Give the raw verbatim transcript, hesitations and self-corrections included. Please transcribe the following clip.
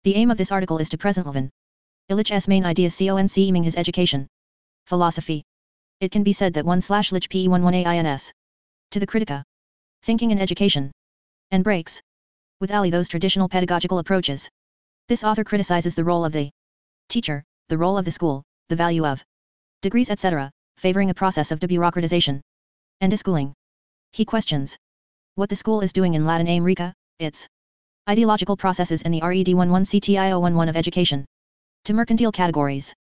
The aim of this article is to present Lvin Illich's main ideas concerning his education philosophy. It can be said that one slash lich P eleven ains to the Critica thinking in education and breaks with Ali those traditional pedagogical approaches. This author criticizes the role of the teacher, the role of the school, the value of degrees et cetera, favoring a process of debureaucratization and deschooling. He questions what the school is doing in Latin America, its ideological processes and the red eleven C T I O eleven of education to mercantile categories.